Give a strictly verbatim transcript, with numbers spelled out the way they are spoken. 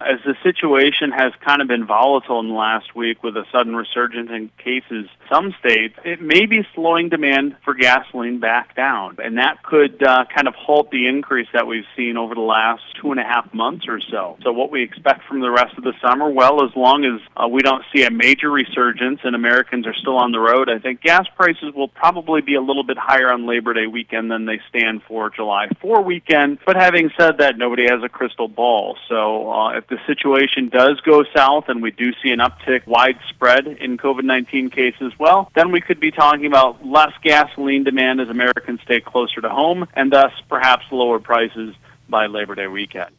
As the situation has kind of been volatile in the last week with a sudden resurgence in cases, some states, it may be slowing demand for gasoline back down. And that could uh, kind of halt the increase that we've seen over the last two and a half months or so. So what we expect from the rest of the summer, well, as long as uh, we don't see a major resurgence and Americans are still on the road, I think gas prices will probably be a little bit higher on Labor Day weekend than they stand for July fourth weekend. But having said that, nobody has a crystal ball. So uh, if the situation does go south and we do see an uptick widespread in COVID nineteen cases, well, then we could be talking about less gasoline demand as Americans stay closer to home and thus perhaps lower prices by Labor Day weekend.